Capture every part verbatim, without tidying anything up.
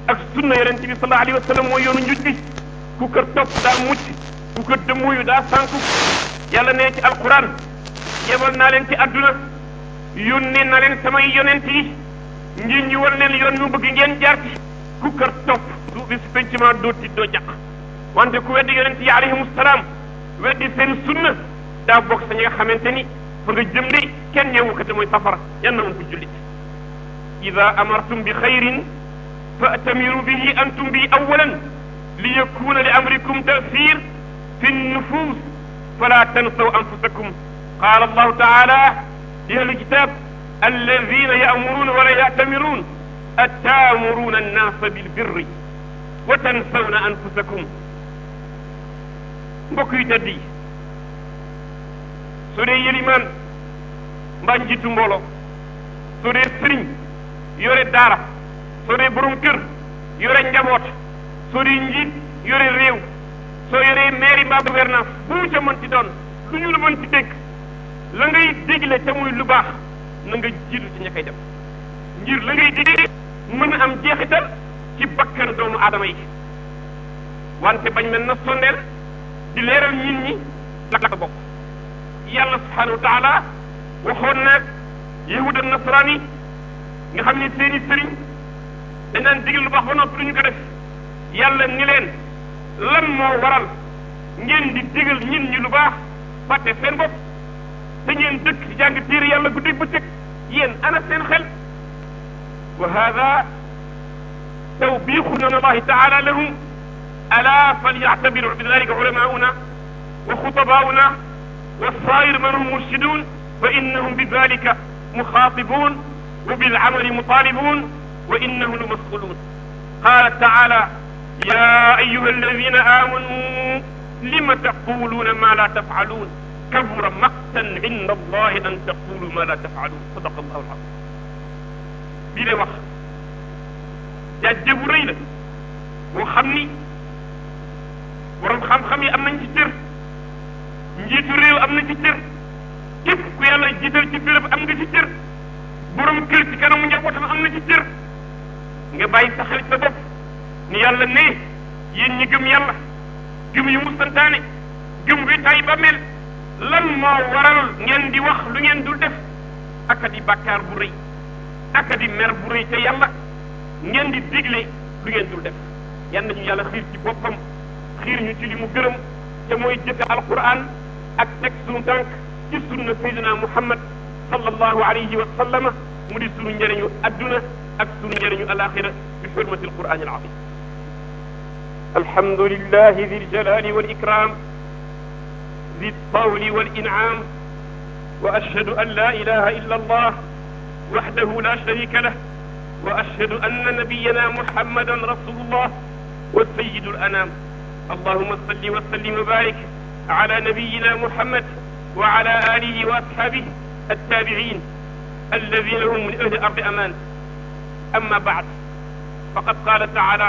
ak sunna yonent bi sallallahu alayhi wa sallam mooy yoonu njub bi ku ko topp daa mucc ku ko dëmmuyu daa sànku yàlla ne ci alquran yebal naa leen ci adduna yónni na leen samay yonent yi ngir ñu war leen yoon mu bëgg ngeen jaar ci ku ko topp du bis pencement doo tiit doo jàq wante ku weddi yonent yi alayhimu salaam weddi seen sunna daa bokk sa ñi nga xamante ni fa nga jëm de kenn ñëwu ko te mooy safara yan na moom ko jullit ida amartum bi xayrin فأتمروا به أنتم به أولا ليكون لأمركم تأثير في النفوس فلا تنسوا أنفسكم قال الله تعالى لأهل الكتاب الذين يأمرون ولا يأتمرون أتامرون الناس بالبر وتنسون أنفسكم mbokk yu tedd yi su dee yëlimaan mbaa njiitu mbooloo su dee sëriñ yore daara soo dee borom kër yore njaboot soo dee njiit yore réew soo yoree mairie mbaa gouvernance bu mu ca mën ci doon lu ñu la mën ci dégg la ngay dégle te muy lu baax na nga jiitu ci ña koy def ngir la ngay dégle mën a am jeexital ci bakkan doomu aadama yi wante bañ mel na sondeel di leeral nit ñi la la bokk yàlla subhanahu wa taala waxoon na yahud ak nasaraan yi nga xam ne seeni sëriñ dañ daan digal lu baax ba noppi lu ñu ko def yàlla ni leen lan moo waral ngeen di digal ñin ñi lu baax fàtte seen bopp te ngeen dëkk ci jàng téere yàlla guddeeg bëccëg yéen ana seen xel wa hada tawbiixun min allahi taala lahum ala falyactabiru bi dalika ulamauna wa xutabauna wa sair man hum murshidun fa innahum bi dalika muxaatibun wa bilcamali mutalibun وإنهم لمسؤولون قال تعالى يا أيها الذين آمنوا لم تقولون ما لا تفعلون كبر مقتا عند الله أن تقولوا ما لا تفعلون صدق الله العظيم بلا وقت جاجب ريلا وخمني ورم خم خمي أم من جتر نجيت ريو أم من جتر كيف كيالا جتر جتر أم من جتر borom kër ci kanamu njabootam am na ci cër nga bàyyi sa xel sa bopp ni yàlla ne yéen ñi gëm yàlla gëm yu mustantaane gëm wéetaay ba mel lan moo waral ngeen di wax lu ngeen dul def aka di bàkkaar bu rëy aka di mer bu rëy te yàlla ngeen di digle lu ngeen dul def yan nañu yàlla xiir ci boppam xiir ñu ci li mu gërëm te mooy jëfe alquran ak teg sunu tànk ci sunna sayyidina muhammad sallallahu alayhi wa sallama mu di sunu njëriñu adduna ak sunu njëriñu alaxira bi xurmati alquran alazim alhamdulillahi di ljalali walikram di ltawli walinam wa ashhadu an la ilaha illa allah wahdahu la sharika lah wa ashhadu anna nabiyana muhammadan rasulullah wa sayyidu alanam allahumma salli wa sallim wa barik ala nabiyina muhammad wa ala alihi wa ashabihi التابعين الذين هم من أهل الأرض أمان أما بعد فقد قال تعالى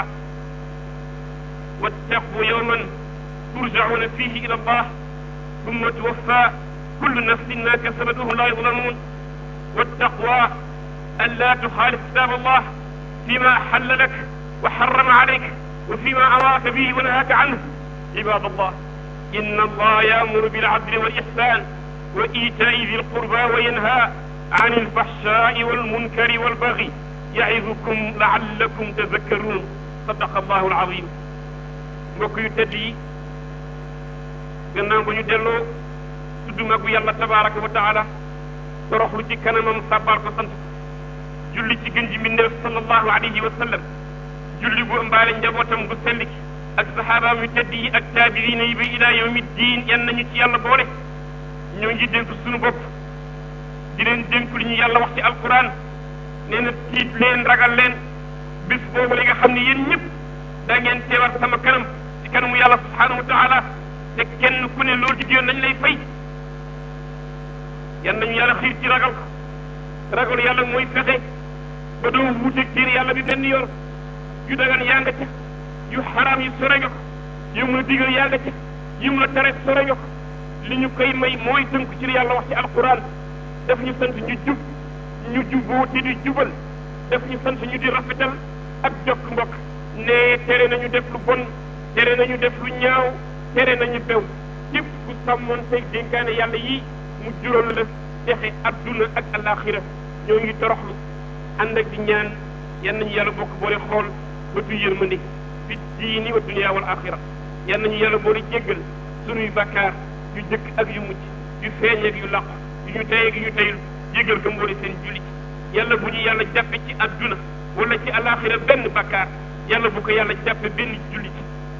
واتقوا يوما ترجعون فيه إلى الله ثم توفى كل نفس ما كسبت وهم لا يظلمون والتقوى ألا تخالف كتاب الله فيما أحل لك وحرم عليك وفيما أمرك به ونهاك عنه عباد الله إن الله يأمر بالعدل والإحسان وإيتاء ذي القربى وينهى عن الفحشاء والمنكر والبغي يعظكم لعلكم تذكرون صدق الله العظيم mbokk yu tedd yi gannaaw ba ñu delloo tudd magu yàlla tabaraka wa taala toroxlu ci kanamam sàbbaal ko sant julli ci gën ji mbindeef sallallahu alayhi wa sallam julli bu ëmbaale njabootam bu sell ki ak saxaabaam yu tedd yi ak taabiina yi ba ila yawmi diin yan nañu ci yàlla boole ñoo ngi dénk suñu bopp di leen dénk li ñu yàlla wax ci alquran nee na tiit leen ragal leen bis boobu li nga xam ne yéen ñëpp da ngeen teewal sama kanam ci kanamu yàlla subhanahu wa taala te kenn ku ne loolu ci yoon nañ lay fay yan nañu yàlla xiir ci ragal ko ragal yàlla mooy fexe ba doo wuuteeg téere yàlla bi benn yoon yu dagan yaa nga ca yu xaraam yi sore nga ko yu mu la digal yaa nga ca yu mu la tere sore nga ko li ñu koy may mooy tënk ci yàlla wax ci alquran daf ñu sant ñu jub ñu juboo te di jubal daf ñu sant ñu di rafetal ak jokk mbokk ne tere nañu def lu bon tere nañu def lu ñaaw tere nañu bew képp ku sàmmoon teg dénkaane yàlla yi mu jural la texe adduna ak alaxira ñoo ngi toroxlu ànd ak di ñaan yan nañu yàlla bokk boole xool bëtu yërmande fi diini wa dunya wal axira yan nañu yàlla boole jéggal sunuy bakkaar yu jëkk ak yu mujj yu feeñ ak yu làqu yu ñu tey ak yu ñu teyul jéggal ko mboole seen jullit yàlla bu ñu yàlla jàppe ci adduna wala ci alaxira benn bakkaar yàlla bu ko yàlla jàppe benn jullit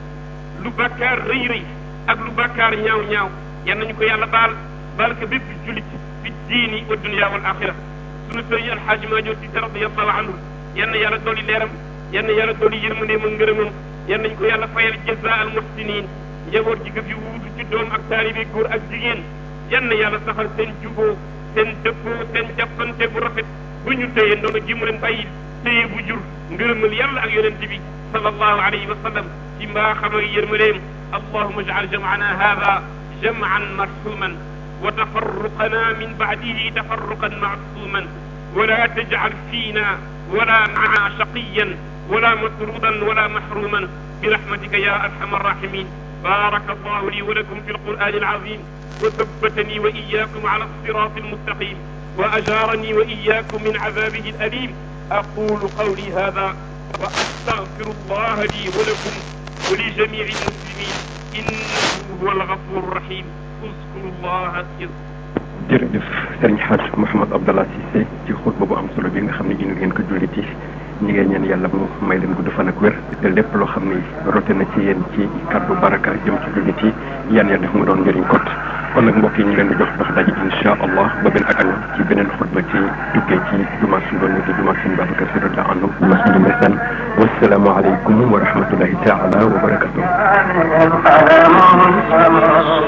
lu bakkaar rëy rëy ak lu bakkaar ñaaw ñaaw yan nañu ko yàlla baal baal ko bépp jullit fi diini wa dunya wal axira sunu sëriñ alxaaji Maajoor Si radiyallahu anhu yan na yàlla dolli leeram yan na yàlla dolli yërmandeem ak ngërëmam yan nañu ko yàlla fayal jazaa al muhsinin njaboot ji ko fi wuutu ci doom ak taalibe góor ak jigéen yan na yàlla saxal seen juboo seen dëppoo seen jàppante bu rafet bu ñu téye ndono ji mu leen bàyyi téye bu jur ngërëmal yàlla ak yonent bi sallallahu alayhi wa sallam ci mbaaxam ak yërmandeem allahumma ij'al jam'ana hadha jam'an marhuman wa tafarruqana min ba'dihi tafarruqan ma'suman ولا تجعل فينا ولا معنا شقيا ولا مطرودا ولا محروما برحمتك يا أرحم الراحمين بارك الله لي ولكم في القرآن العظيم وثبتني وإياكم على الصراط المستقيم وأجارني وإياكم من عذابه الأليم أقول قولي هذا وأستغفر الله لي ولكم ولجميع المسلمين إنه هو الغفور الرحيم اذكروا الله يذكركم. jërëjëf Serigne Hadj Mouhamed Abdallah Cissé ci xutba bu am solo bi nga xam ne indi ngeen ko jullit yi ñi ngay ñaan yàlla mu may leen gudd fan ak wér te lépp loo xam ne rote na ci yéen ci kaddu baraka jëm ci jullit yi yan yàlla def mu doon njëriñ kot kon nag mbokk yi ñu leen di jox dox daje insha allah ba benn ak año ci beneen xutba ci tukkee ci jumaa suñu doon di jumaa suñu Babacar Si radiyallahu anhu masjidu Mbessane wassalaamu aleykum wa rahmatullahi taala wa barakatuh